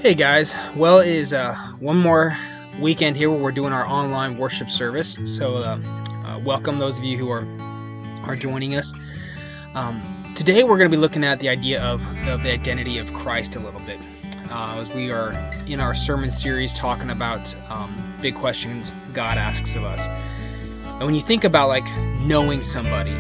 Hey guys, well it is one more weekend here where we're doing our online worship service. So welcome those of you who are joining us. Today we're going to be looking at the idea of the identity of Christ a little bit, as we are in our sermon series talking about big questions God asks of us. And when you think about like knowing somebody,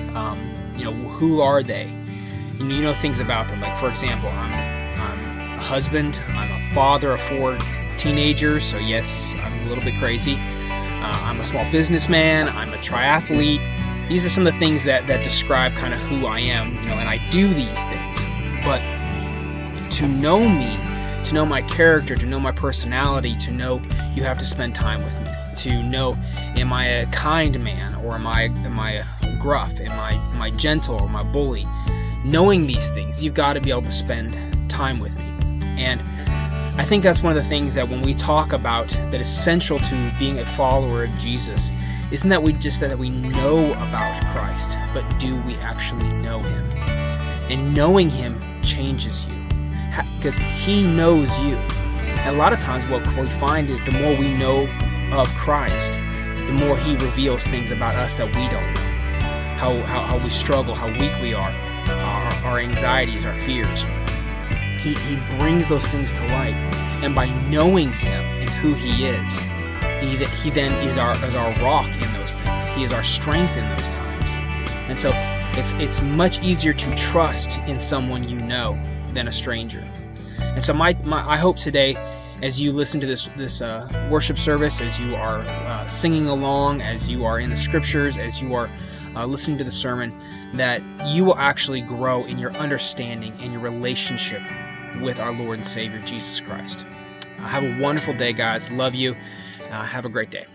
who are they? And you know things about them. Like for example, I'm a husband, I'm a father of 4 teenagers, so yes, I'm a little bit crazy. I'm a small businessman, I'm a triathlete. These are some of the things that describe kind of who I am, and I do these things. But to know me, to know my character, to know my personality, to know you have to spend time with me. To know, am I a kind man, or am I gruff? Am I gentle, or am I bully? Knowing these things, you've got to be able to spend time with me. And I think that's one of the things that when we talk about that is essential to being a follower of Jesus, isn't that we know about Christ, but do we actually know Him? And knowing Him changes you, because He knows you. And a lot of times what we find is the more we know of Christ, the more He reveals things about us that we don't know. How we struggle, how weak we are, our anxieties, our fears. He brings those things to light, and by knowing Him and who He is, He then is our rock in those things. He is our strength in those times, and so it's much easier to trust in someone you know than a stranger. And so I hope today, as you listen to this worship service, as you are singing along, as you are in the scriptures, as you are listening to the sermon, that you will actually grow in your understanding and your relationship with our Lord and Savior, Jesus Christ. Have a wonderful day, guys. Love you. Have a great day.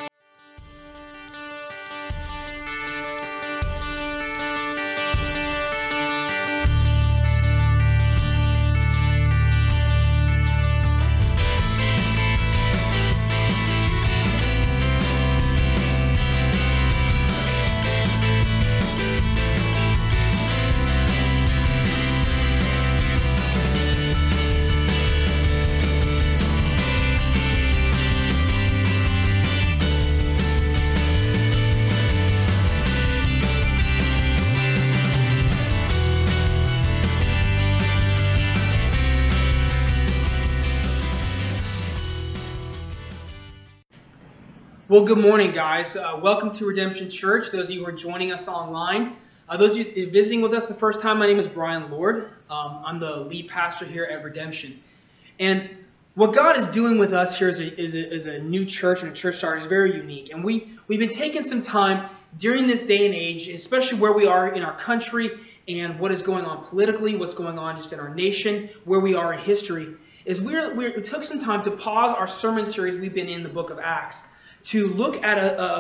Well, good morning, guys. Welcome to Redemption Church. Those of you who are joining us online. Those of you visiting with us the first time, my name is Brian Lord. I'm the lead pastor here at Redemption. And what God is doing with us here is a new church and a church start is very unique. And we've been taking some time during this day and age, especially where we are in our country and what is going on politically, what's going on just in our nation, where we are in history, is we took some time to pause our sermon series we've been in the book of Acts to look at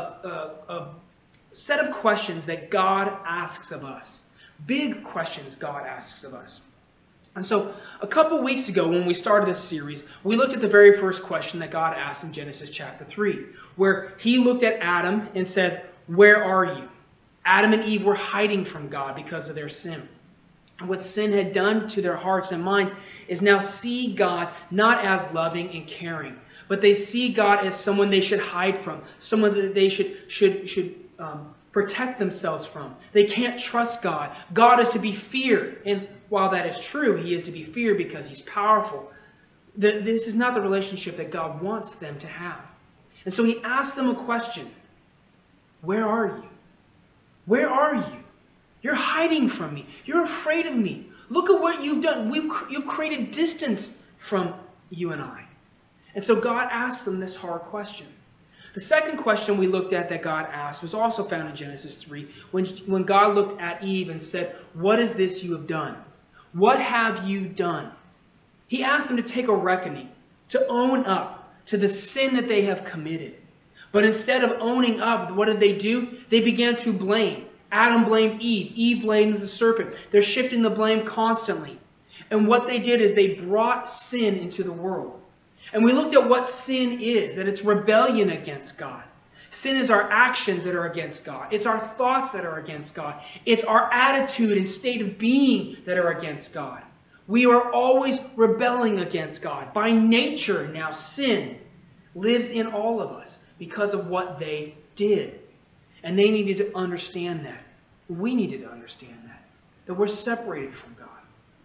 a set of questions that God asks of us. Big questions God asks of us. And so a couple weeks ago when we started this series, we looked at the very first question that God asked in Genesis chapter 3, where He looked at Adam and said, "Where are you?" Adam and Eve were hiding from God because of their sin. And what sin had done to their hearts and minds is now see God not as loving and caring, but they see God as someone they should hide from, someone that they should protect themselves from. They can't trust God. God is to be feared. And while that is true, He is to be feared because He's powerful. This is not the relationship that God wants them to have. And so He asked them a question. Where are you? Where are you? You're hiding from me. You're afraid of me. Look at what you've done. You've created distance from you and I. And so God asked them this hard question. The second question we looked at that God asked was also found in Genesis 3, when God looked at Eve and said, "What is this you have done? What have you done?" He asked them to take a reckoning, to own up to the sin that they have committed. But instead of owning up, what did they do? They began to blame. Adam blamed Eve. Eve blamed the serpent. They're shifting the blame constantly. And what they did is they brought sin into the world. And we looked at what sin is, that it's rebellion against God. Sin is our actions that are against God. It's our thoughts that are against God. It's our attitude and state of being that are against God. We are always rebelling against God. By nature, now sin lives in all of us because of what they did. And they needed to understand that. We needed to understand that we're separated from God.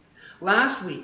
Last week,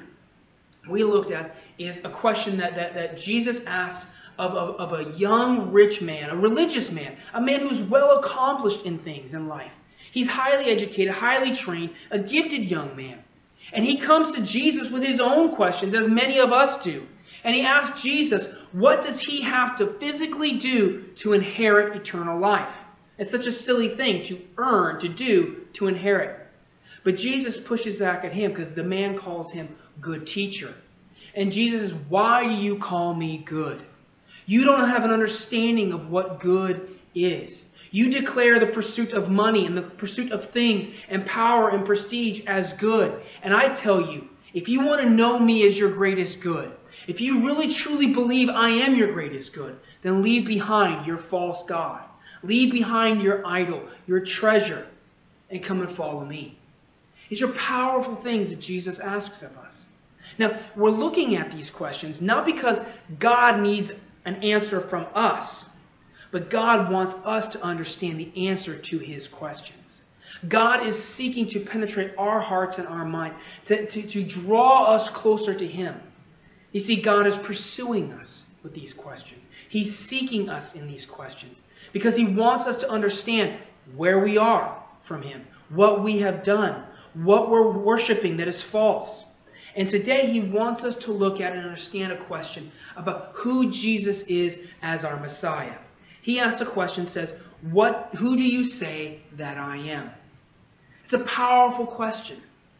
we looked at is a question that Jesus asked of a young rich man, a religious man, a man who's well accomplished in things in life. He's highly educated, highly trained, a gifted young man. And he comes to Jesus with his own questions, as many of us do. And he asks Jesus, what does he have to physically do to inherit eternal life? It's such a silly thing to earn, to do, to inherit. But Jesus pushes back at him because the man calls him good teacher. And Jesus says, why do you call me good? You don't have an understanding of what good is. You declare the pursuit of money and the pursuit of things and power and prestige as good. And I tell you, if you want to know me as your greatest good, if you really truly believe I am your greatest good, then leave behind your false god. Leave behind your idol, your treasure, and come and follow me. These are powerful things that Jesus asks of us. Now, we're looking at these questions not because God needs an answer from us, but God wants us to understand the answer to his questions. God is seeking to penetrate our hearts and our minds, to draw us closer to him. You see, God is pursuing us with these questions. He's seeking us in these questions because he wants us to understand where we are from him, what we have done, what we're worshiping that is false. And today he wants us to look at and understand a question about who Jesus is as our Messiah. He asks a question, says, who do you say that I am? It's a powerful question.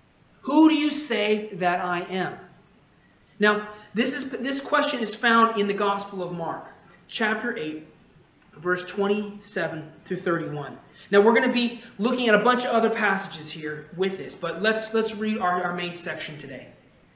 Who do you say that I am? Now, this question is found in the Gospel of Mark, chapter 8, verse 27 through 31. Now, we're going to be looking at a bunch of other passages here with this, but let's read our main section today.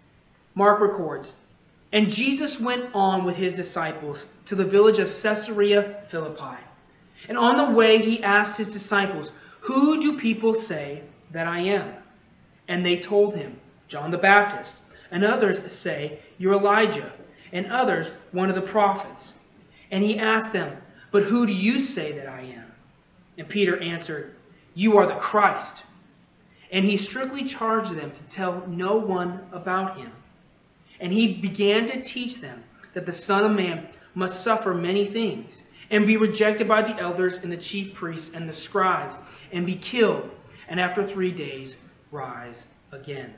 Mark records, and Jesus went on with his disciples to the village of Caesarea Philippi. And on the way he asked his disciples, who do people say that I am? And they told him, John the Baptist. And others say, you're Elijah. And others, one of the prophets. And he asked them, but who do you say that I am? And Peter answered, you are the Christ. And he strictly charged them to tell no one about him. And he began to teach them that the Son of Man must suffer many things, and be rejected by the elders and the chief priests and the scribes, and be killed, and after 3 days rise again.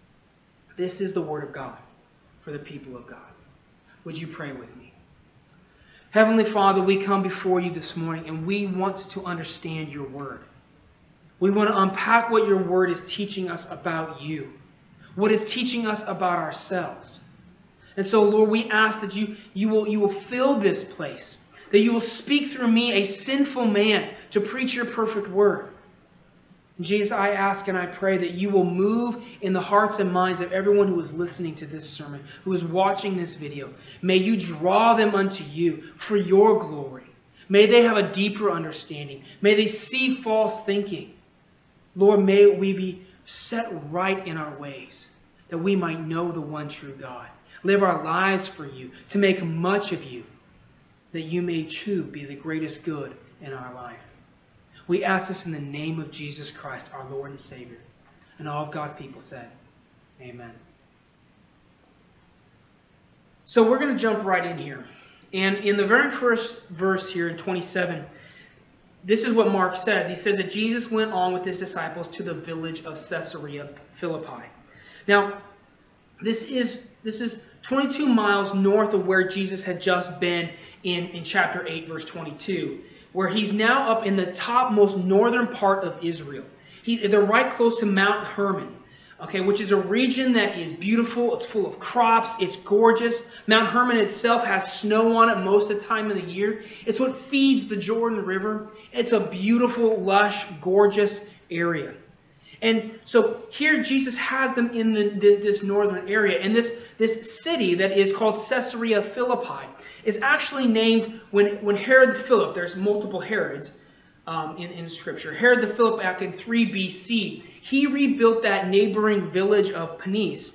This is the word of God for the people of God. Would you pray with me? Heavenly Father, we come before you this morning, and we want to understand your word. We want to unpack what your word is teaching us about you, what is teaching us about ourselves. And so, Lord, we ask that you will fill this place, that you will speak through me, a sinful man, to preach your perfect word. And Jesus, I ask and I pray that you will move in the hearts and minds of everyone who is listening to this sermon, who is watching this video. May you draw them unto you for your glory. May they have a deeper understanding. May they see false thinking. Lord, may we be set right in our ways, that we might know the one true God. Live our lives for you, to make much of you, that you may too be the greatest good in our life. We ask this in the name of Jesus Christ, our Lord and Savior. And all of God's people said, amen. So we're going to jump right in here. And in the very first verse here in 27, this is what Mark says. He says that Jesus went on with his disciples to the village of Caesarea Philippi. Now, this is 22 miles north of where Jesus had just been in chapter 8, verse 22, where he's now up in the topmost northern part of Israel. They're right close to Mount Hermon, okay, which is a region that is beautiful. It's full of crops. It's gorgeous. Mount Hermon itself has snow on it most of the time of the year. It's what feeds the Jordan River. It's a beautiful, lush, gorgeous area. And so here Jesus has them in this northern area. And this city that is called Caesarea Philippi is actually named when Herod the Philip, there's multiple Herods in Scripture. Herod the Philip back in 3 BC, he rebuilt that neighboring village of Panis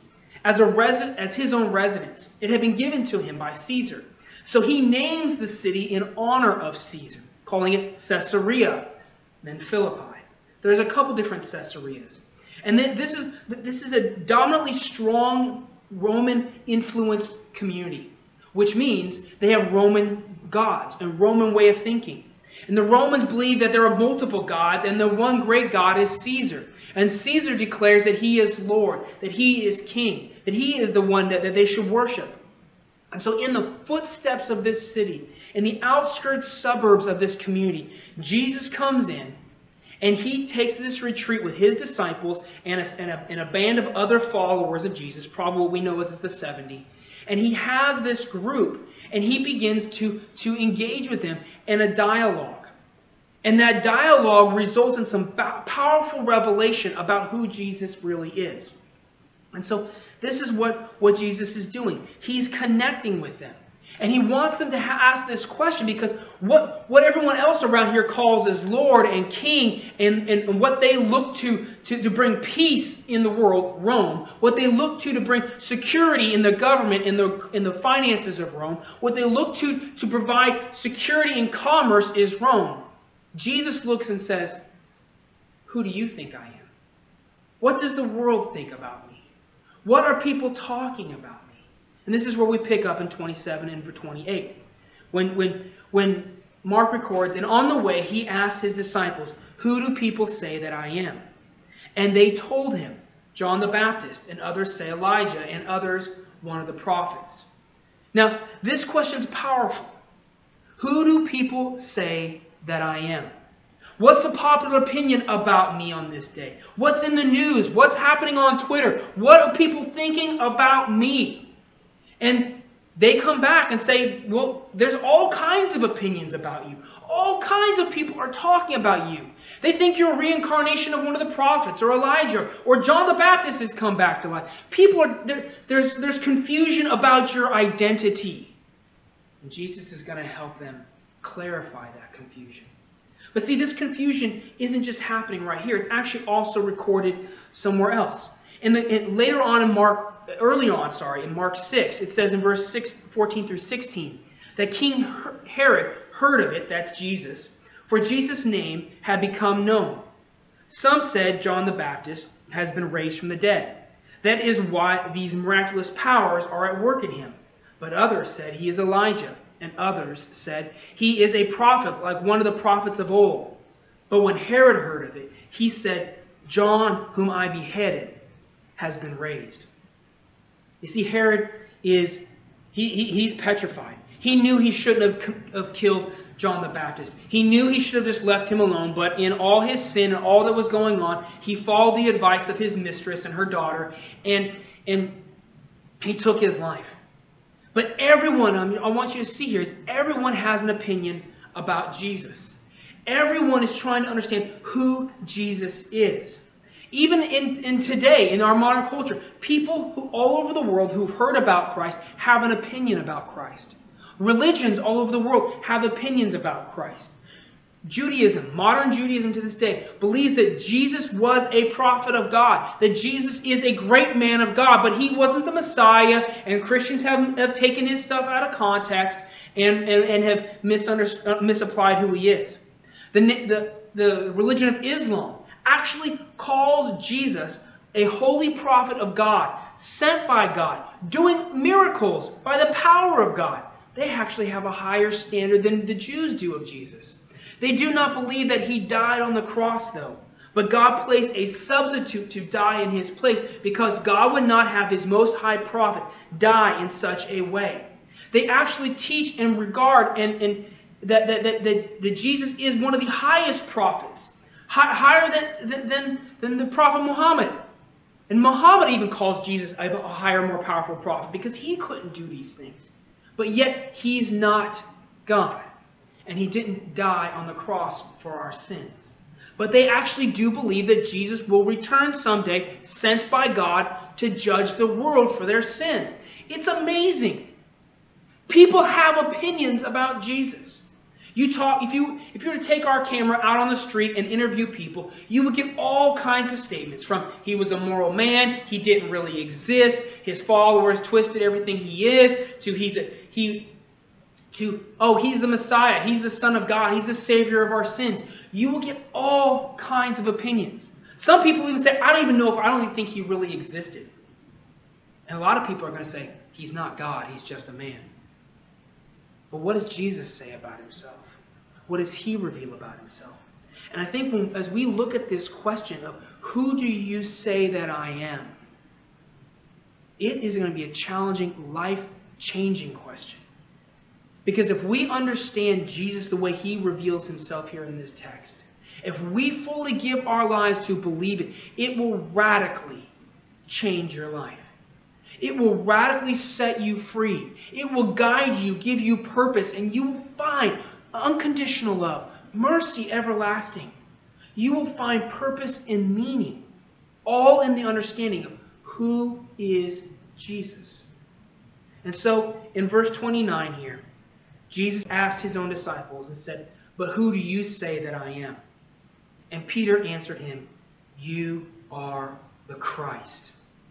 as his own residence. It had been given to him by Caesar. So he names the city in honor of Caesar, calling it Caesarea, then Philippi. There's a couple different Caesareas. And then this is a dominantly strong Roman-influenced community, which means they have Roman gods and Roman way of thinking. And the Romans believe that there are multiple gods, and the one great God is Caesar. And Caesar declares that he is Lord, that he is king, that he is the one that they should worship. And so in the footsteps of this city, in the outskirts suburbs of this community, Jesus comes in, and he takes this retreat with his disciples and a band of other followers of Jesus, probably what we know as the 70. And he has this group, and he begins to engage with them in a dialogue. And that dialogue results in some powerful revelation about who Jesus really is. And so this is what Jesus is doing. He's connecting with them. And he wants them to ask this question, because what everyone else around here calls as Lord and King, and what they look to bring peace in the world, Rome, what they look to bring security in the government, in the finances of Rome, what they look to provide security in commerce is Rome. Jesus looks and says, who do you think I am? What does the world think about me? What are people talking about me? And this is where we pick up in 27 and 28. When Mark records, and on the way he asked his disciples, who do people say that I am? And they told him, John the Baptist, and others say Elijah, and others one of the prophets. Now, this question is powerful. Who do people say that I am? What's the popular opinion about me on this day? What's in the news? What's happening on Twitter? What are people thinking about me? And they come back and say, well, there's all kinds of opinions about you. All kinds of people are talking about you. They think you're a reincarnation of one of the prophets, or Elijah, or John the Baptist has come back to life. There's confusion about your identity. And Jesus is going to help them clarify that confusion. But see, this confusion isn't just happening right here. It's actually also recorded somewhere else. Early on in Mark 6, it says in verse 14 through 16, that King Herod heard of it, that's Jesus, for Jesus' name had become known. Some said John the Baptist has been raised from the dead. That is why these miraculous powers are at work in him. But others said he is Elijah, and others said he is a prophet like one of the prophets of old. But when Herod heard of it, he said, John, whom I beheaded, has been raised. You see, Herod he's petrified. He knew he shouldn't have killed John the Baptist. He knew he should have just left him alone, but in all his sin and all that was going on, he followed the advice of his mistress and her daughter, and he took his life. But everyone, I want you to see here, is everyone has an opinion about Jesus. Everyone is trying to understand who Jesus is. Even in today, in our modern culture, people who all over the world who've heard about Christ have an opinion about Christ. Religions all over the world have opinions about Christ. Judaism, modern Judaism to this day, believes that Jesus was a prophet of God, that Jesus is a great man of God, but he wasn't the Messiah, and Christians have taken his stuff out of context and have misapplied who he is. The religion of Islam actually calls Jesus a holy prophet of God, sent by God, doing miracles by the power of God. They actually have a higher standard than the Jews do of Jesus. They do not believe that he died on the cross, though. But God placed a substitute to die in his place, because God would not have his most high prophet die in such a way. They actually teach and regard that Jesus is one of the highest prophets, higher than the prophet Muhammad. And Muhammad even calls Jesus a higher, more powerful prophet, because he couldn't do these things. But yet, he's not God. And he didn't die on the cross for our sins. But they actually do believe that Jesus will return someday, sent by God to judge the world for their sin. It's amazing. People have opinions about Jesus. If you were to take our camera out on the street and interview people, you would get all kinds of statements from he was a moral man, he didn't really exist, his followers twisted everything he is, to he's the Messiah, he's the Son of God, he's the Savior of our sins. You will get all kinds of opinions. Some people even say, I don't even think he really existed. And a lot of people are going to say, he's not God, he's just a man. But what does Jesus say about himself? What does he reveal about himself? And I think as we look at this question of who do you say that I am, it is going to be a challenging, life-changing question. Because if we understand Jesus the way he reveals himself here in this text, if we fully give our lives to believe it, it will radically change your life. It will radically set you free. It will guide you, give you purpose, and you will find unconditional love, mercy everlasting. You will find purpose and meaning, all in the understanding of who is Jesus. And so, in verse 29 here, Jesus asked his own disciples and said, "But who do you say that I am?" And Peter answered him, "You are the Christ."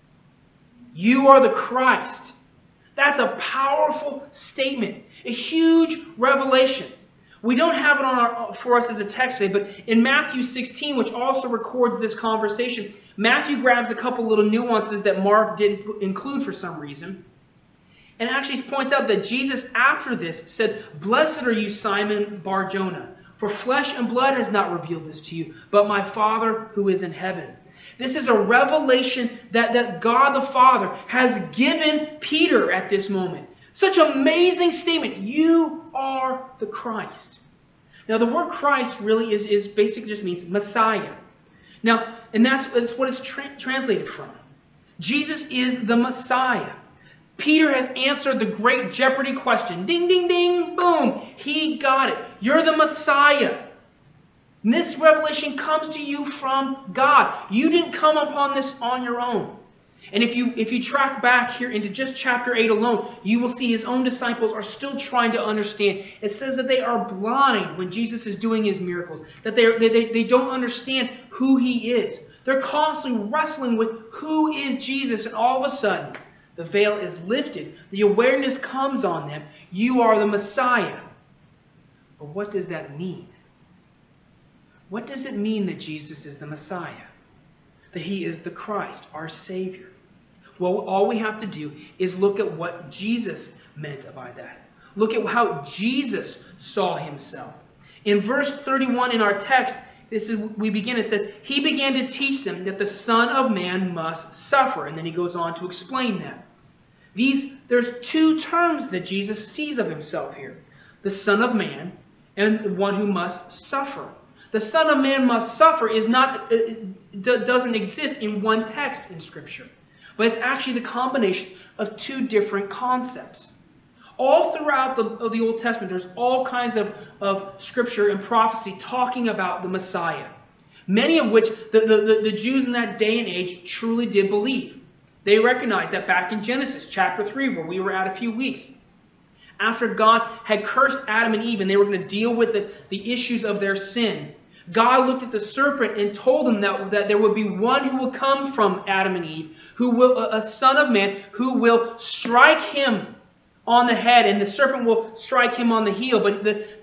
You are the Christ. That's a powerful statement, a huge revelation. We don't have it for us as a text today, but in Matthew 16, which also records this conversation, Matthew grabs a couple little nuances that Mark didn't include for some reason, and actually points out that Jesus, after this, said, "Blessed are you, Simon Bar-Jonah, for flesh and blood has not revealed this to you, but my Father who is in heaven." This is a revelation that God the Father has given Peter at this moment. Such an amazing statement. You are the Christ. Now, the word Christ really is basically just means Messiah. Now, and that's what it's translated from. Jesus is the Messiah. Peter has answered the great Jeopardy question. Ding, ding, ding, boom. He got it. You're the Messiah. And this revelation comes to you from God. You didn't come upon this on your own. And if you track back here into just chapter 8 alone, you will see his own disciples are still trying to understand. It says that they are blind when Jesus is doing his miracles, that they don't understand who he is. They're constantly wrestling with who is Jesus, and all of a sudden, the veil is lifted. The awareness comes on them. You are the Messiah. But what does that mean? What does it mean that Jesus is the Messiah? That he is the Christ, our Savior? Well, all we have to do is look at what Jesus meant by that. Look at how Jesus saw himself. In verse 31 in our text, it says, "He began to teach them that the Son of Man must suffer." And then he goes on to explain that. There's two terms that Jesus sees of himself here. The Son of Man and the one who must suffer. The Son of Man must suffer doesn't exist in one text in Scripture. But it's actually the combination of two different concepts. All throughout the Old Testament, there's all kinds of Scripture and prophecy talking about the Messiah. Many of which the Jews in that day and age truly did believe. They recognized that back in Genesis chapter 3, where we were at a few weeks. After God had cursed Adam and Eve and they were going to deal with the issues of their sin, God looked at the serpent and told him that there would be one who will come from Adam and Eve, a son of man, who will strike him on the head, and the serpent will strike him on the heel, but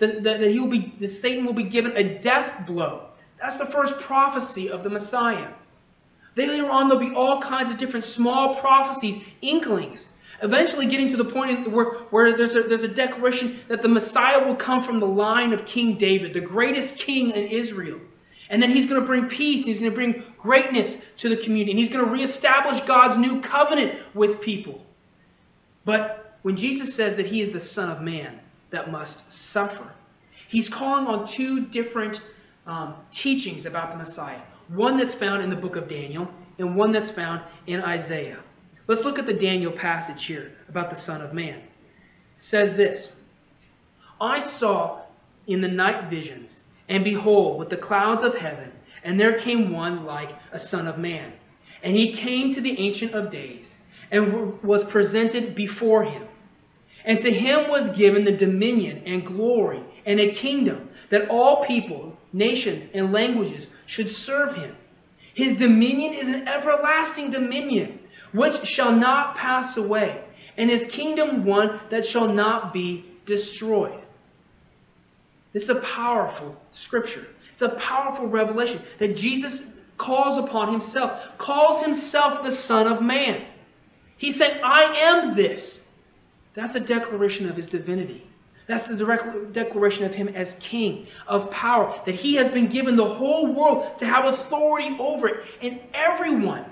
Satan will be given a death blow. That's the first prophecy of the Messiah. Later on, there'll be all kinds of different small prophecies, inklings, eventually getting to the point where there's a declaration that the Messiah will come from the line of King David, the greatest king in Israel. And then he's going to bring peace, he's going to bring greatness to the community, and he's going to reestablish God's new covenant with people. But when Jesus says that he is the Son of Man that must suffer, he's calling on two different teachings about the Messiah. One that's found in the book of Daniel, and one that's found in Isaiah. Let's look at the Daniel passage here about the Son of Man. It says this, "I saw in the night visions, and behold, with the clouds of heaven, and there came one like a Son of Man. And he came to the Ancient of Days, and was presented before him. And to him was given the dominion and glory and a kingdom that all people, nations, and languages should serve him. His dominion is an everlasting dominion, which shall not pass away, and his kingdom one that shall not be destroyed. This is a powerful scripture. It's a powerful revelation that Jesus calls upon himself, calls himself the Son of Man. He said, I am this. That's a declaration of his divinity. That's the direct declaration of him as king of power, that he has been given the whole world to have authority over it. And everyone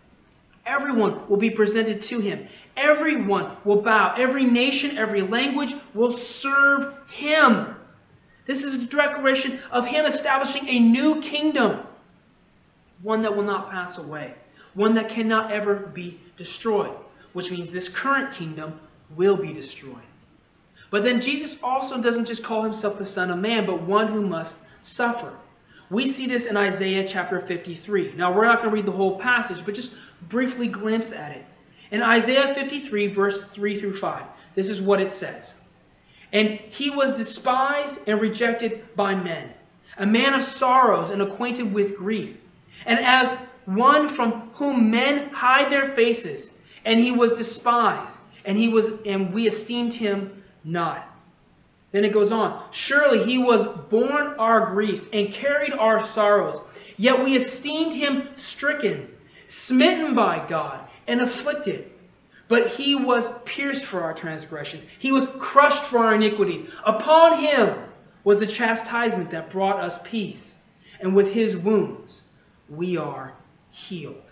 will be presented to him. Everyone will bow. Every nation, every language will serve him. This is a declaration of him establishing a new kingdom, one that will not pass away, one that cannot ever be destroyed, which means this current kingdom will be destroyed. But then Jesus also doesn't just call himself the Son of Man, but one who must suffer. We see this in Isaiah chapter 53. Now, we're not going to read the whole passage, but just briefly glimpse at it. In Isaiah 53, verse 3 through 5, this is what it says. And he was despised and rejected by men, a man of sorrows and acquainted with grief. And as one from whom men hide their faces, and he was despised, and we esteemed him not. Then it goes on. Surely he was borne our griefs and carried our sorrows. Yet we esteemed him stricken, smitten by God, and afflicted. But he was pierced for our transgressions. He was crushed for our iniquities. Upon him was the chastisement that brought us peace. And with his wounds we are healed.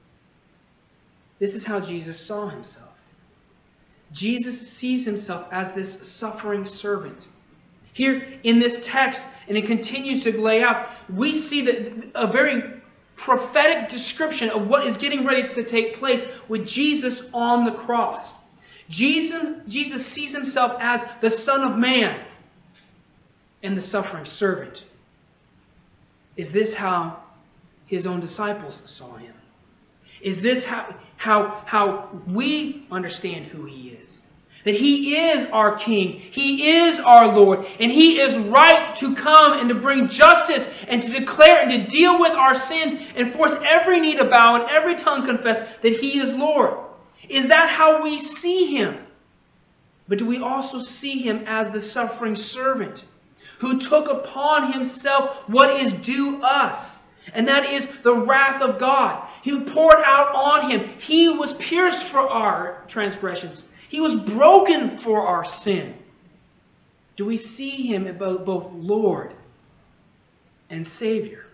This is how Jesus saw himself. Jesus sees himself as this suffering servant. Here in this text, and it continues to lay out, we see that a very prophetic description of what is getting ready to take place with Jesus on the cross. Jesus sees himself as the Son of Man and the suffering servant. Is this how his own disciples saw him? Is this how we understand who he is? That he is our King, he is our Lord, and he is right to come and to bring justice and to declare and to deal with our sins and force every knee to bow and every tongue confess that he is Lord. Is that how we see him? But do we also see him as the suffering servant who took upon himself what is due us? And that is the wrath of God. He poured out on him. He was pierced for our transgressions. He was broken for our sin. Do we see him as both Lord and Savior?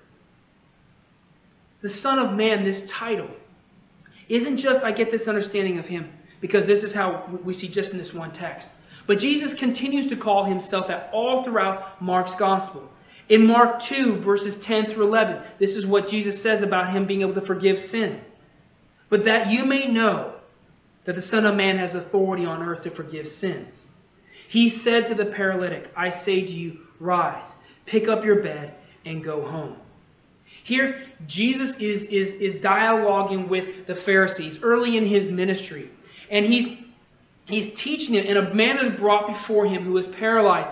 The Son of Man, this title, isn't just I get this understanding of him because this is how we see just in this one text. But Jesus continues to call himself that all throughout Mark's Gospel. In Mark 2, verses 10 through 11, this is what Jesus says about him being able to forgive sin. But that you may know that the Son of Man has authority on earth to forgive sins. He said to the paralytic, I say to you, rise, pick up your bed, and go home. Here, Jesus is dialoguing with the Pharisees early in his ministry. And he's teaching them, and a man is brought before him who is paralyzed.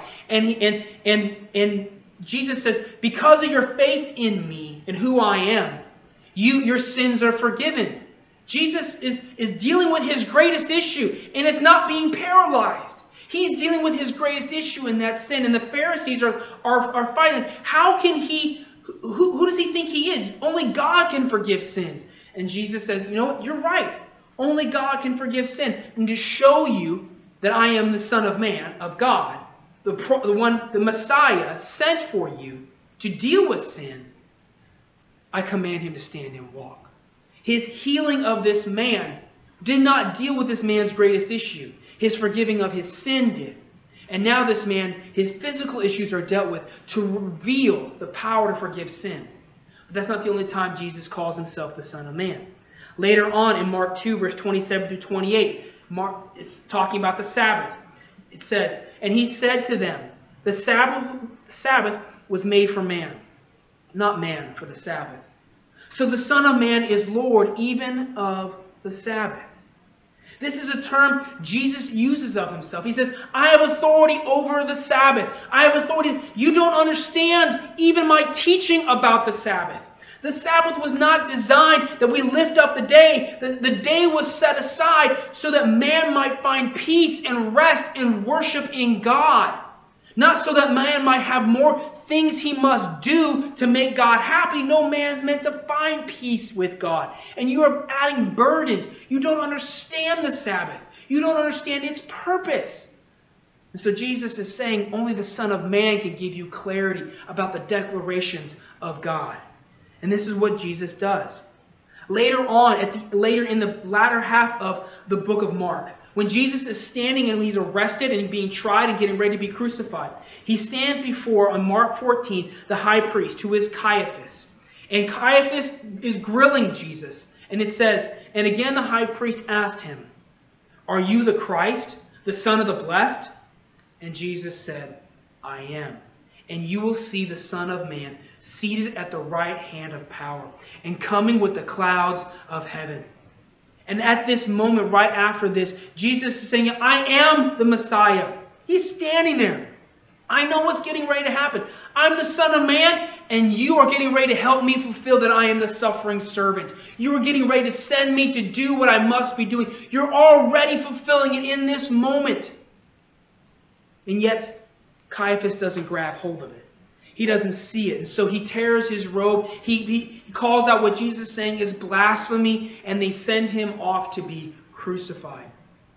And Jesus says, because of your faith in me and who I am, your sins are forgiven. Jesus is dealing with his greatest issue, and it's not being paralyzed. He's dealing with his greatest issue in that sin, and the Pharisees are fighting. How can he, who does he think he is? Only God can forgive sins. And Jesus says, you know what, you're right. Only God can forgive sin. And to show you that I am the Son of Man, of God, the Messiah sent for you to deal with sin, I command him to stand and walk. His healing of this man did not deal with this man's greatest issue. His forgiving of his sin did. And now this man, his physical issues are dealt with to reveal the power to forgive sin. But that's not the only time Jesus calls himself the Son of Man. Later on in Mark 2, verse 27 through 28, Mark is talking about the Sabbath. It says, and he said to them, the Sabbath was made for man, not man for the Sabbath. So the Son of Man is Lord even of the Sabbath. This is a term Jesus uses of himself. He says, I have authority over the Sabbath. I have authority. You don't understand even my teaching about the Sabbath. The Sabbath was not designed that we lift up the day. The day was set aside so that man might find peace and rest and worship in God. Not so that man might have more things he must do to make God happy. No, man's meant to find peace with God. And you are adding burdens. You don't understand the Sabbath. You don't understand its purpose. And so Jesus is saying only the Son of Man can give you clarity about the declarations of God. And this is what Jesus does. Later in the latter half of the book of Mark, when Jesus is standing and he's arrested and being tried and getting ready to be crucified, he stands before, on Mark 14, the high priest, who is Caiaphas. And Caiaphas is grilling Jesus. And it says, and again the high priest asked him, are you the Christ, the Son of the Blessed? And Jesus said, I am. And you will see the Son of Man seated at the right hand of power and coming with the clouds of heaven. And at this moment, right after this, Jesus is saying, I am the Messiah. He's standing there. I know what's getting ready to happen. I'm the Son of Man, and you are getting ready to help me fulfill that I am the suffering servant. You are getting ready to send me to do what I must be doing. You're already fulfilling it in this moment. And yet, Caiaphas doesn't grab hold of it. He doesn't see it. And so he tears his robe. He calls out what Jesus is saying is blasphemy, and they send him off to be crucified.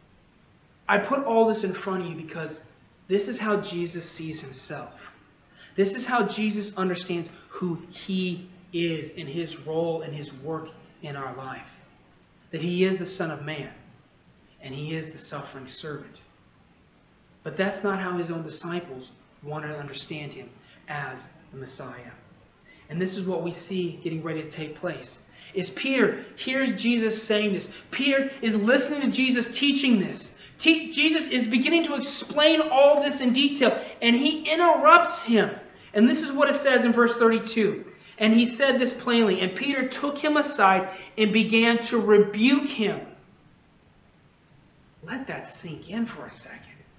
I put all this in front of you because this is how Jesus sees himself. This is how Jesus understands who he is in his role and his work in our life. That he is the Son of Man, and he is the suffering servant. But that's not how his own disciples wanted to understand him, as the Messiah. And this is what we see getting ready to take place. Is Peter hears Jesus saying this. Peter is listening to Jesus teaching this. Jesus is beginning to explain all this in detail, and he interrupts him. And this is what it says in verse 32. And he said this plainly, and Peter took him aside and began to rebuke him. Let that sink in for a second.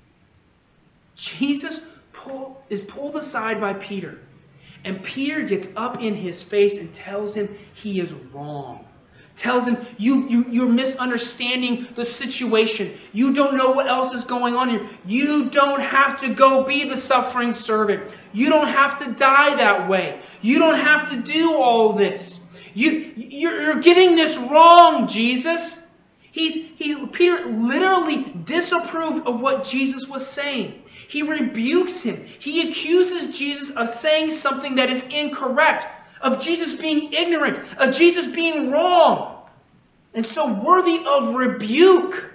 Jesus is pulled aside by Peter. And Peter gets up in his face and tells him he is wrong. Tells him, you're misunderstanding the situation. You don't know what else is going on here. You don't have to go be the suffering servant. You don't have to die that way. You don't have to do all this. You're getting this wrong, Jesus. Peter literally disapproved of what Jesus was saying. He rebukes him. He accuses Jesus of saying something that is incorrect, of Jesus being ignorant, of Jesus being wrong, and so worthy of rebuke.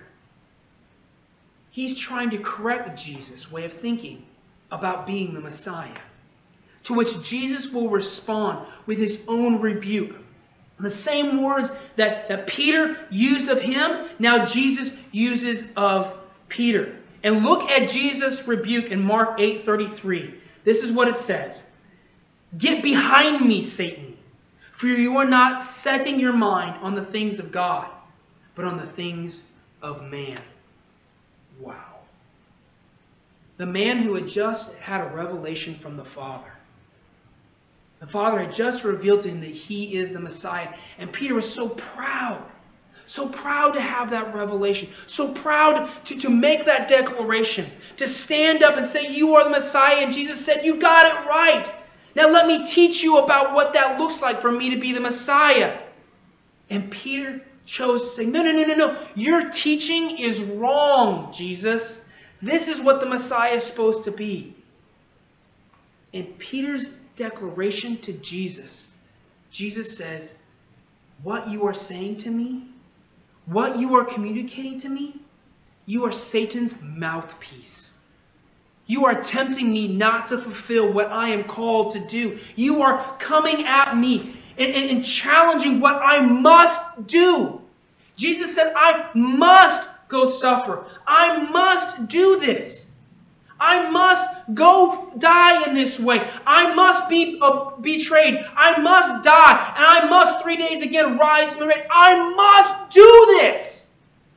He's trying to correct Jesus' way of thinking about being the Messiah, to which Jesus will respond with his own rebuke. The same words that Peter used of him, now Jesus uses of Peter. And look at Jesus' rebuke in Mark 8:33. This is what it says. Get behind me, Satan, for you are not setting your mind on the things of God, but on the things of man. Wow. The man who had just had a revelation from the Father. The Father had just revealed to him that he is the Messiah. And Peter was so proud. So proud to have that revelation. So proud to make that declaration. To stand up and say, you are the Messiah. And Jesus said, you got it right. Now let me teach you about what that looks like for me to be the Messiah. And Peter chose to say, no. Your teaching is wrong, Jesus. This is what the Messiah is supposed to be. In Peter's declaration to Jesus, Jesus says, what you are saying to me, what you are communicating to me, you are Satan's mouthpiece. You are tempting me not to fulfill what I am called to do. You are coming at me and challenging what I must do. Jesus said, I must go suffer. I must do this. I must go die in this way. I must be betrayed. I must die. And I must 3 days again rise from the grave. I must do this.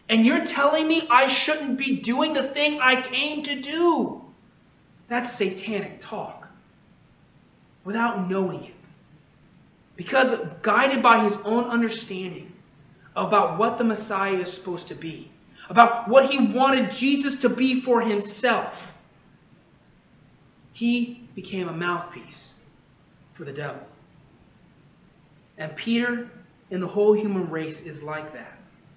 And you're telling me I shouldn't be doing the thing I came to do? That's satanic talk without knowing it. Because guided by his own understanding about what the Messiah is supposed to be, about what he wanted Jesus to be for himself, he became a mouthpiece for the devil. And Peter and the whole human race is like that.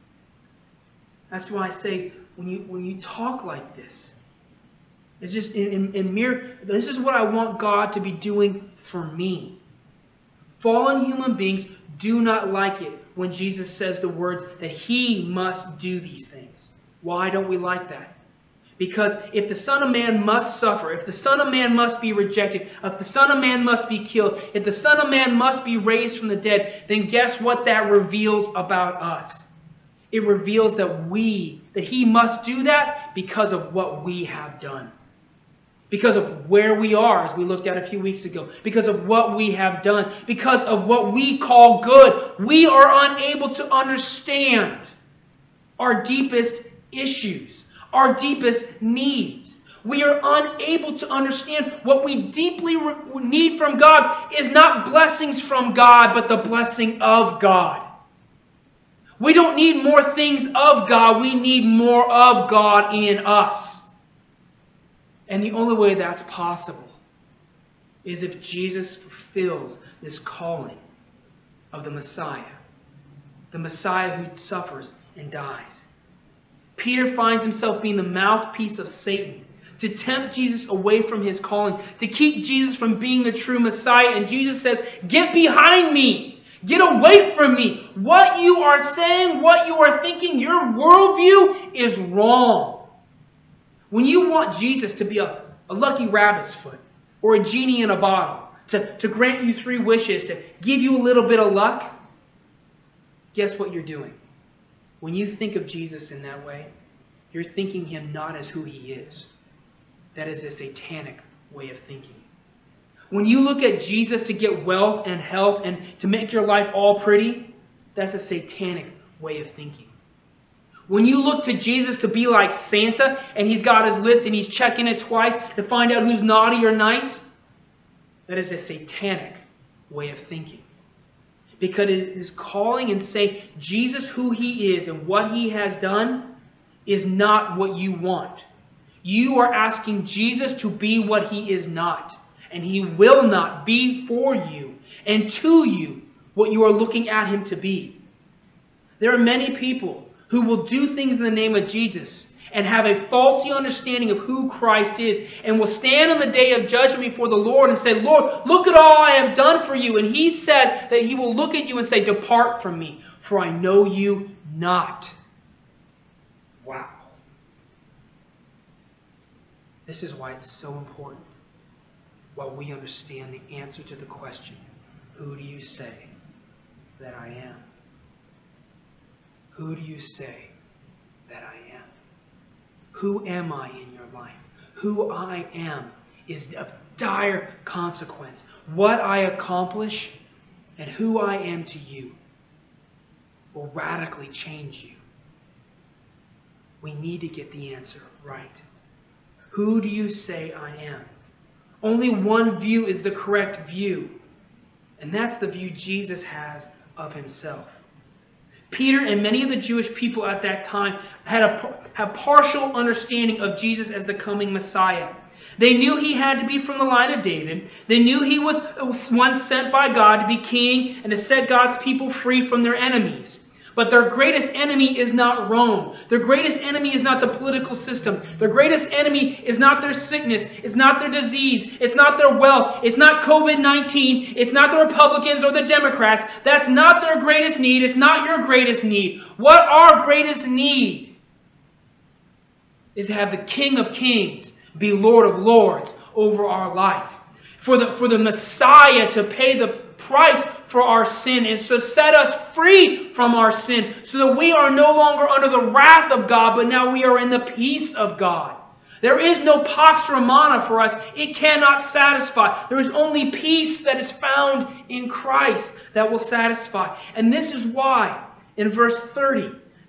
That's why I say, when you talk like this, it's just this is what I want God to be doing for me. Fallen human beings do not like it when Jesus says the words that he must do these things. Why don't we like that? Because if the Son of Man must suffer, if the Son of Man must be rejected, if the Son of Man must be killed, if the Son of Man must be raised from the dead, then guess what that reveals about us? It reveals that he must do that because of what we have done. Because of where we are, as we looked at a few weeks ago. Because of what we have done. Because of what we call good. We are unable to understand our deepest issues, our deepest needs. We are unable to understand what we deeply need from God is not blessings from God, but the blessing of God. We don't need more things of God. We need more of God in us. And the only way that's possible is if Jesus fulfills this calling of the Messiah who suffers and dies. Peter finds himself being the mouthpiece of Satan to tempt Jesus away from his calling, to keep Jesus from being the true Messiah. And Jesus says, "Get behind me. Get away from me. What you are saying, what you are thinking, your worldview is wrong." When you want Jesus to be a lucky rabbit's foot or a genie in a bottle, to grant you 3 wishes, to give you a little bit of luck, guess what you're doing? When you think of Jesus in that way, you're thinking him not as who he is. That is a satanic way of thinking. When you look at Jesus to get wealth and health and to make your life all pretty, that's a satanic way of thinking. When you look to Jesus to be like Santa and he's got his list and he's checking it twice to find out who's naughty or nice, that is a satanic way of thinking. Because it is calling and saying Jesus who he is and what he has done is not what you want. You are asking Jesus to be what he is not. And he will not be for you and to you what you are looking at him to be. There are many people who will do things in the name of Jesus and have a faulty understanding of who Christ is and will stand on the day of judgment before the Lord and say, "Lord, look at all I have done for you." And he says that he will look at you and say, "Depart from me, for I know you not." Wow. This is why it's so important while we understand the answer to the question, who do you say that I am? Who do you say that I am? Who am I in your life? Who I am is of dire consequence. What I accomplish and who I am to you will radically change you. We need to get the answer right. Who do you say I am? Only one view is the correct view, and that's the view Jesus has of himself. Peter and many of the Jewish people at that time had partial understanding of Jesus as the coming Messiah. They knew he had to be from the line of David. They knew he was once sent by God to be king and to set God's people free from their enemies. But their greatest enemy is not Rome. Their greatest enemy is not the political system. Their greatest enemy is not their sickness. It's not their disease. It's not their wealth. It's not COVID-19. It's not the Republicans or the Democrats. That's not their greatest need. It's not your greatest need. What our greatest need is to have the King of Kings be Lord of Lords over our life. For the Messiah to pay the price for our sin is to set us free from our sin so that we are no longer under the wrath of God, but now we are in the peace of God. There is no Pax Romana for us. It cannot satisfy. There is only peace that is found in Christ that will satisfy. And this is why, in verse 30,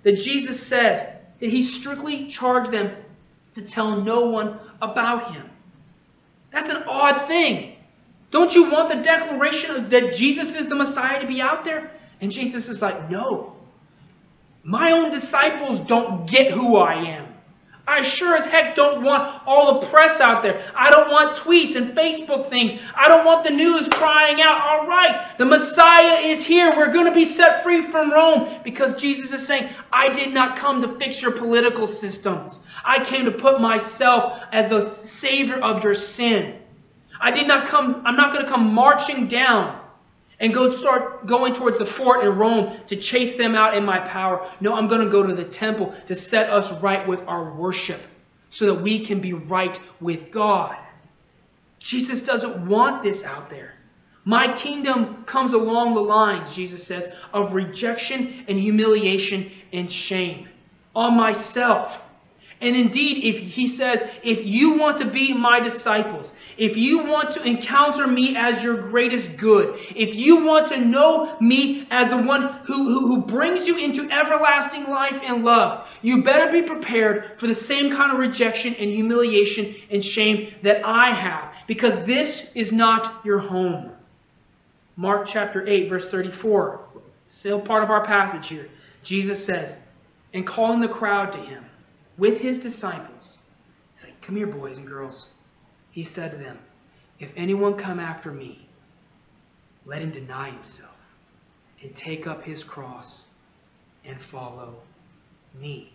that Jesus says that he strictly charged them to tell no one about him. That's an odd thing. Don't you want the declaration that Jesus is the Messiah to be out there? And Jesus is like, no. My own disciples don't get who I am. I sure as heck don't want all the press out there. I don't want tweets and Facebook things. I don't want the news crying out, all right, the Messiah is here. We're going to be set free from Rome. Because Jesus is saying, I did not come to fix your political systems. I came to put myself as the Savior of your sin. I'm not going to come marching down and start going towards the fort in Rome to chase them out in my power. No, I'm going to go to the temple to set us right with our worship so that we can be right with God. Jesus doesn't want this out there. My kingdom comes along the lines, Jesus says, of rejection and humiliation and shame on myself. And indeed, he says, if you want to be my disciples, if you want to encounter me as your greatest good, if you want to know me as the one who brings you into everlasting life and love, you better be prepared for the same kind of rejection and humiliation and shame that I have, because this is not your home. Mark chapter 8, verse 34, still part of our passage here. Jesus says, and calling the crowd to him, with his disciples, he's like, come here, boys and girls. He said to them, if anyone come after me, let him deny himself and take up his cross and follow me.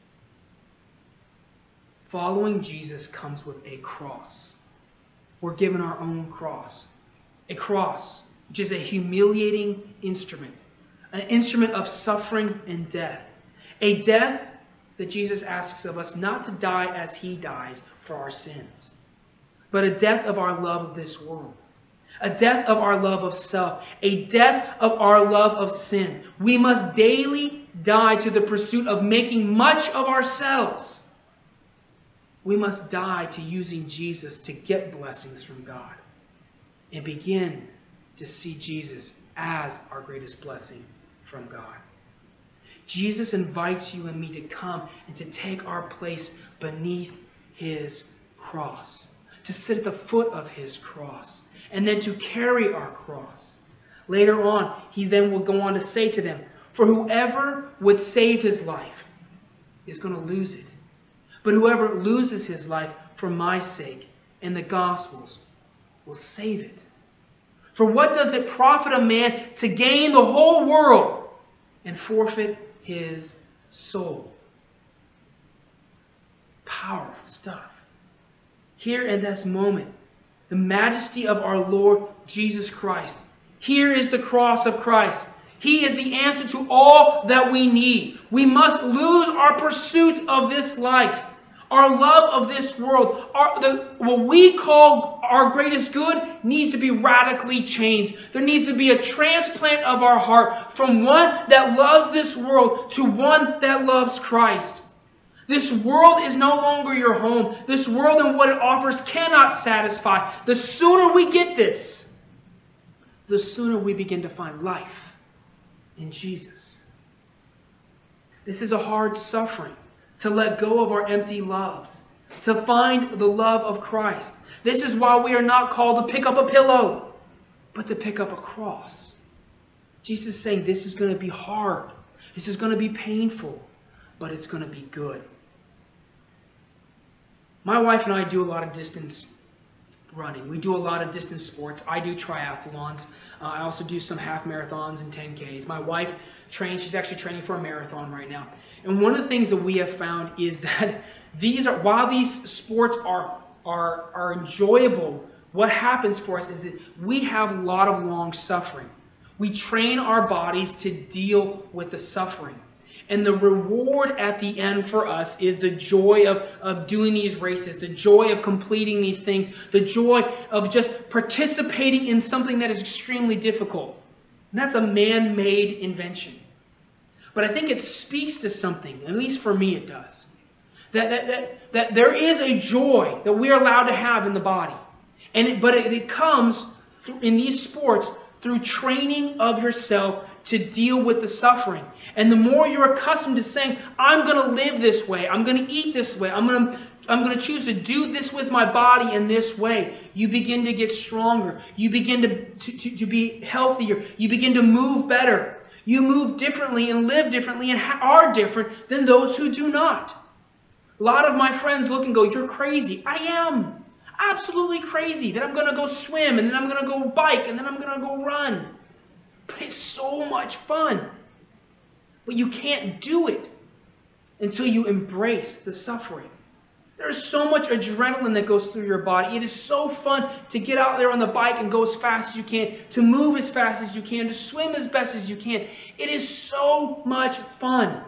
Following Jesus comes with a cross. We're given our own cross. A cross, which is a humiliating instrument. An instrument of suffering and death. A death that Jesus asks of us not to die as he dies for our sins, but a death of our love of this world, a death of our love of self, a death of our love of sin. We must daily die to the pursuit of making much of ourselves. We must die to using Jesus to get blessings from God and begin to see Jesus as our greatest blessing from God. Jesus invites you and me to come and to take our place beneath his cross, to sit at the foot of his cross, and then to carry our cross. Later on, he then will go on to say to them, for whoever would save his life is going to lose it. But whoever loses his life for my sake and the gospel's will save it. For what does it profit a man to gain the whole world and forfeit his soul? Powerful stuff. Here in this moment, the majesty of our Lord Jesus Christ. Here is the cross of Christ. He is the answer to all that we need. We must lose our pursuit of this life, our love of this world. What we call our greatest good needs to be radically changed. There needs to be a transplant of our heart from one that loves this world to one that loves Christ. This world is no longer your home. This world and what it offers cannot satisfy. The sooner we get this, the sooner we begin to find life in Jesus. This is a hard suffering, to let go of our empty loves, to find the love of Christ. This is why we are not called to pick up a pillow, but to pick up a cross. Jesus is saying this is going to be hard. This is going to be painful, but it's going to be good. My wife and I do a lot of distance running. We do a lot of distance sports. I do triathlons. I also do some half marathons and 10Ks. My wife trains. She's actually training for a marathon right now. And one of the things that we have found is that while these sports are enjoyable, what happens for us is that we have a lot of long suffering. We train our bodies to deal with the suffering. And the reward at the end for us is the joy of doing these races, the joy of completing these things, the joy of just participating in something that is extremely difficult. And that's a man-made invention. But I think it speaks to something, at least for me it does, that there is a joy that we're allowed to have in the body. But it comes in these sports through training of yourself to deal with the suffering. And the more you're accustomed to saying, I'm going to live this way, I'm going to eat this way, I'm going to choose to do this with my body in this way, you begin to get stronger. You begin to be healthier. You begin to move better. You move differently and live differently and are different than those who do not. A lot of my friends look and go, you're crazy. I am absolutely crazy. Then I'm going to go swim, and then I'm going to go bike, and then I'm going to go run. But it's so much fun. But you can't do it until you embrace the suffering. There's so much adrenaline that goes through your body. It is so fun to get out there on the bike and go as fast as you can, to move as fast as you can, to swim as best as you can. It is so much fun.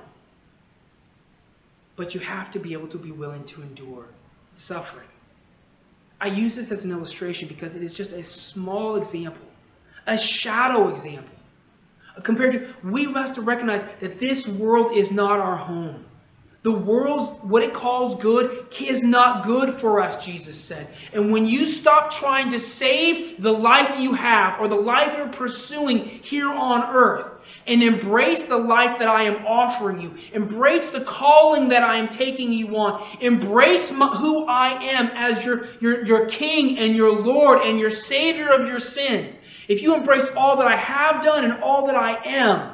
But you have to be able to be willing to endure suffering. I use this as an illustration because it is just a small example, a shadow example. Compared to, we must recognize that this world is not our home. The world's, what it calls good, is not good for us, Jesus said. And when you stop trying to save the life you have or the life you're pursuing here on earth and embrace the life that I am offering you, embrace the calling that I am taking you on, embrace who I am as your King and your Lord and your Savior of your sins. If you embrace all that I have done and all that I am,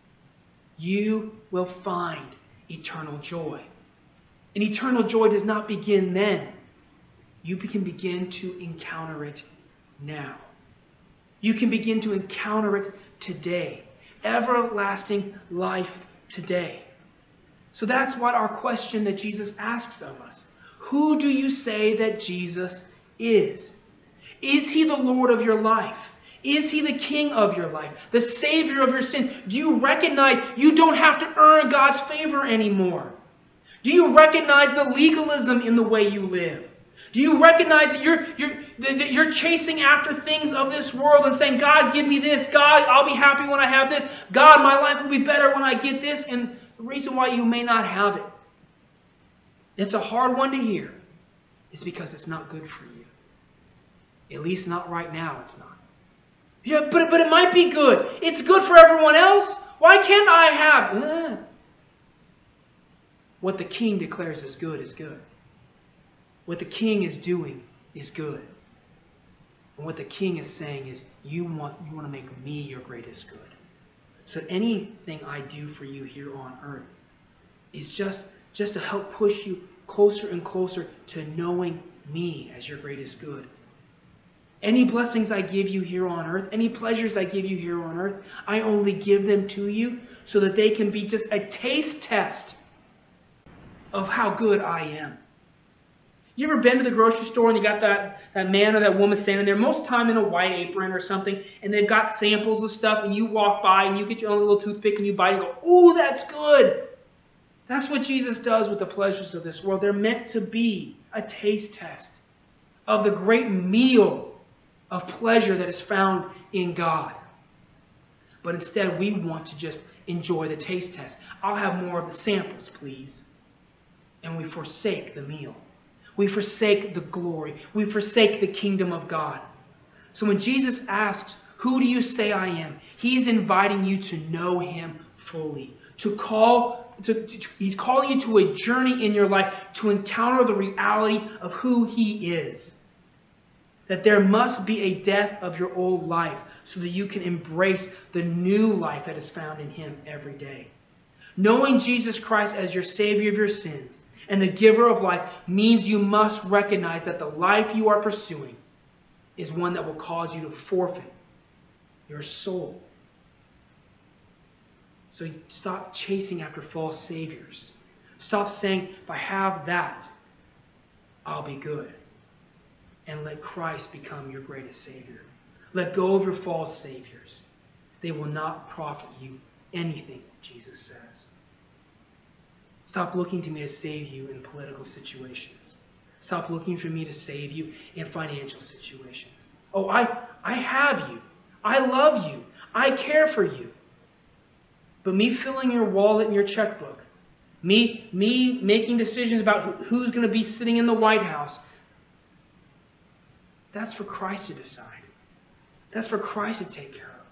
you will find eternal joy. And eternal joy does not begin then. You can begin to encounter it now. You can begin to encounter it today. Everlasting life today. So that's what our question that Jesus asks of us. Who do you say that Jesus is? Is he the Lord of your life? Is he the King of your life? The Savior of your sin? Do you recognize you don't have to earn God's favor anymore? Do you recognize the legalism in the way you live? Do you recognize that you're chasing after things of this world and saying, God, give me this. God, I'll be happy when I have this. God, my life will be better when I get this. And the reason why you may not have it, it's a hard one to hear, is because it's not good for you. At least not right now, it's not. Yeah, but it might be good. It's good for everyone else. Why can't I have? What the King declares is good is good. What the King is doing is good. And what the King is saying is, you want to make me your greatest good. So anything I do for you here on earth is just to help push you closer and closer to knowing me as your greatest good. Any blessings I give you here on earth, any pleasures I give you here on earth, I only give them to you so that they can be just a taste test of how good I am. You ever been to the grocery store and you got that man or that woman standing there, most time in a white apron or something, and they've got samples of stuff, and you walk by and you get your own little toothpick and you bite and go, ooh, that's good. That's what Jesus does with the pleasures of this world. They're meant to be a taste test of the great meal of pleasure that is found in God. But instead, we want to just enjoy the taste test. I'll have more of the samples, please. And we forsake the meal. We forsake the glory. We forsake the kingdom of God. So when Jesus asks, who do you say I am? He's inviting you to know him fully. He's calling you to a journey in your life to encounter the reality of who he is. That there must be a death of your old life so that you can embrace the new life that is found in him every day. Knowing Jesus Christ as your Savior of your sins and the giver of life means you must recognize that the life you are pursuing is one that will cause you to forfeit your soul. So stop chasing after false saviors. Stop saying, if I have that, I'll be good. And let Christ become your greatest Savior. Let go of your false saviors. They will not profit you anything, Jesus says. Stop looking to me to save you in political situations. Stop looking for me to save you in financial situations. Oh, I have you. I love you. I care for you. But me filling your wallet and your checkbook, me making decisions about who's going to be sitting in the White House, that's for Christ to decide. That's for Christ to take care of.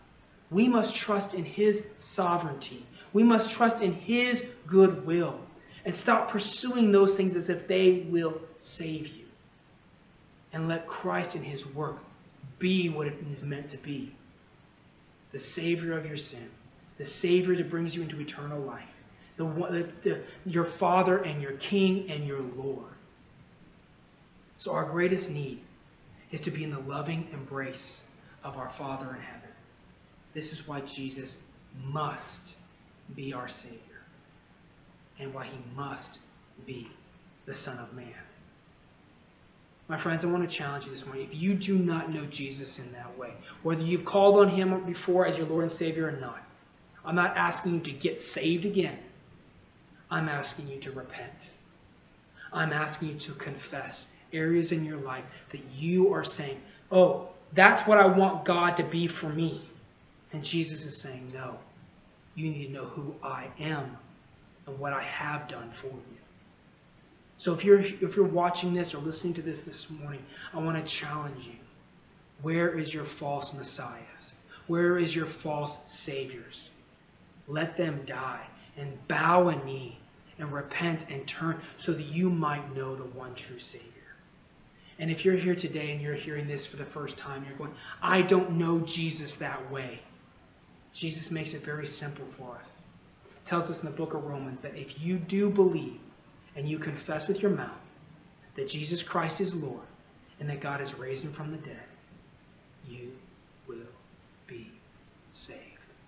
We must trust in his sovereignty. We must trust in his goodwill and stop pursuing those things as if they will save you. And let Christ and his work be what it is meant to be. The Savior of your sin. The Savior that brings you into eternal life. Your Father and your King and your Lord. So our greatest need is to be in the loving embrace of our Father in heaven. This is why Jesus must be our Savior and why he must be the Son of Man. My friends, I want to challenge you this morning. If you do not know Jesus in that way, whether you've called on him before as your Lord and Savior or not, I'm not asking you to get saved again. I'm asking you to repent. I'm asking you to confess areas in your life that you are saying, oh, that's what I want God to be for me. And Jesus is saying, no, you need to know who I am and what I have done for you. So if you're watching this or listening to this morning, I want to challenge you. Where is your false messiahs? Where is your false saviors? Let them die and bow a knee and repent and turn so that you might know the one true Savior. And if you're here today and you're hearing this for the first time, you're going, I don't know Jesus that way. Jesus makes it very simple for us. It tells us in the book of Romans that if you do believe and you confess with your mouth that Jesus Christ is Lord and that God has raised him from the dead, you will be saved.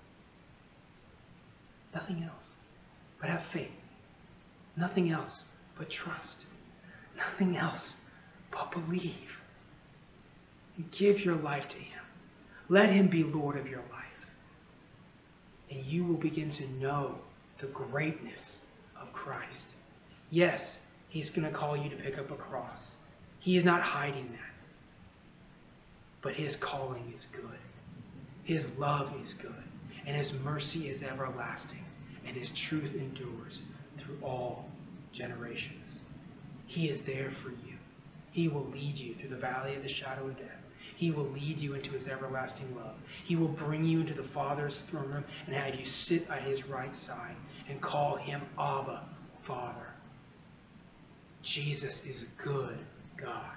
Nothing else but have faith. Nothing else but trust. Nothing else but believe. And give your life to him. Let him be Lord of your life. And you will begin to know the greatness of Christ. Yes, he's going to call you to pick up a cross. He is not hiding that. But his calling is good. His love is good. And his mercy is everlasting. And his truth endures through all generations. He is there for you. He will lead you through the valley of the shadow of death. He will lead you into his everlasting love. He will bring you into the Father's throne room and have you sit at his right side and call him Abba, Father. Jesus is a good God.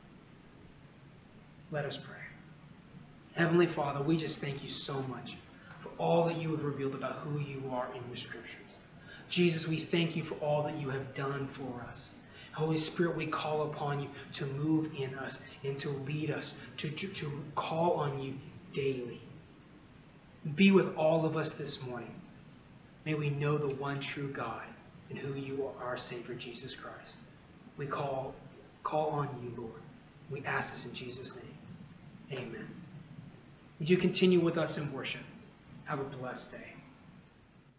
Let us pray. Heavenly Father, we just thank you so much for all that you have revealed about who you are in your scriptures. Jesus, we thank you for all that you have done for us. Holy Spirit, we call upon you to move in us and to lead us, to call on you daily. Be with all of us this morning. May we know the one true God and who you are, our Savior, Jesus Christ. We call on you, Lord. We ask this in Jesus' name. Amen. Would you continue with us in worship? Have a blessed day.